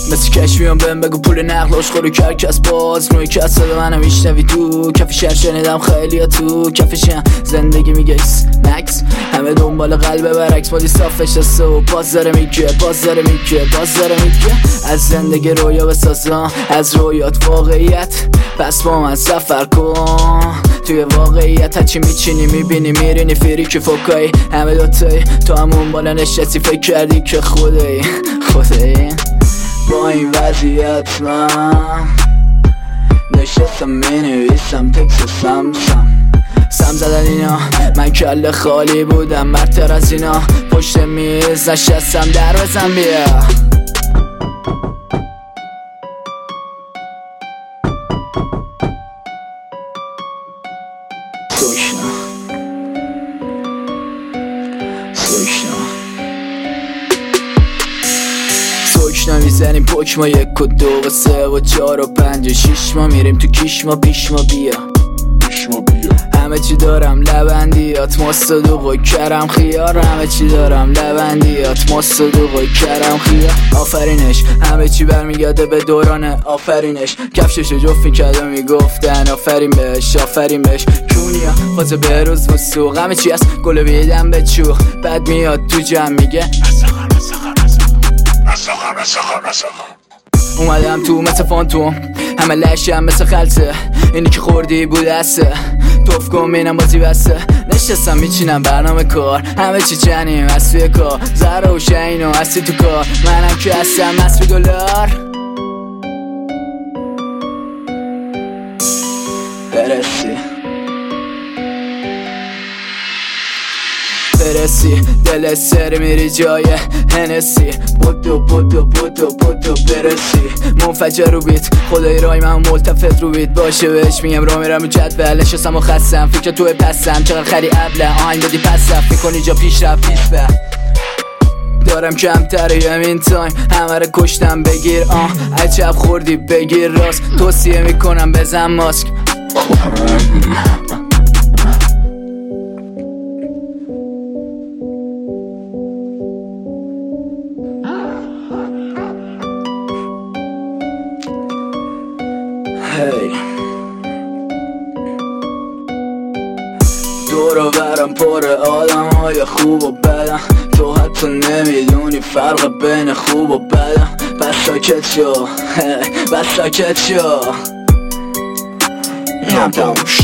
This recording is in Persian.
مثل کشمیان بهم بگو پول نقلاش خورو کرد کس باز نوی کس صدا منو میشنوی تو کف شهر شنیدم خیلی ها تو کفشم زندگی میگه ایس مکس همه دنبال قلب برعکس مالی صافش هسته و باز داره میگه از زندگی رویا بسازم از رویات واقعیت پس با من سفر کن توی واقعیت هرچی میچینی میبینی میرینی فیری که فکایی همه دوتایی تو همون بالا نشستی فکر کردی که خودایی با این وضعیت من نشستم مینویسم تکس سم زدن اینا من کله خالی بودم مرتر از اینا پشت میز نشستم در بزن بیا سوکنا میزنیم پوکما 1 و 2 و 3 و 4 و 5 و 6 ما میریم تو کیش ما پیش ما بیا همه چی دارم لبندیات ماست و دوغ و کرم خیار همه چی دارم لبندیات ماست و دوغ و کرم خیار آفرینش همه چی برمیگرده به دورانه آفرینش کفششو جفت میکرد و میگفتن آفرین بهش کونیا فاز بروز و سوق همه چی هست گلو بیدم به چوخ بعد میاد تو جمع میگه اومدم تو مثل فانتوم همه لشم مثل خلطه اینی که خوردی بود دسته توف کن مینم بازی بسته نشستم میچینم برنامه کار همه چی چنیم از توی کار زهره و شین و هستی تو کار منم که هستم مصفی دلار برسی دل سر میری جای هنسی بودو برسی منفجر رو بیت خدای رای من ملتفت رو بیت باشه بهش میگم را میرم جدول نشستم و خستم فکر توی پسم چقدر خری ابله آهنگ دادی پس رفت میکنی جا پیش رفت دارم کمتر همین تایم همه رو کشتم بگیر عجب خوردی بگیر راست توصیه میکنم بزن ماسک دور و برم پر آدم های خوب و بدم تو حتی نمیدونی فرق بین خوب و بدم بس ساکت شو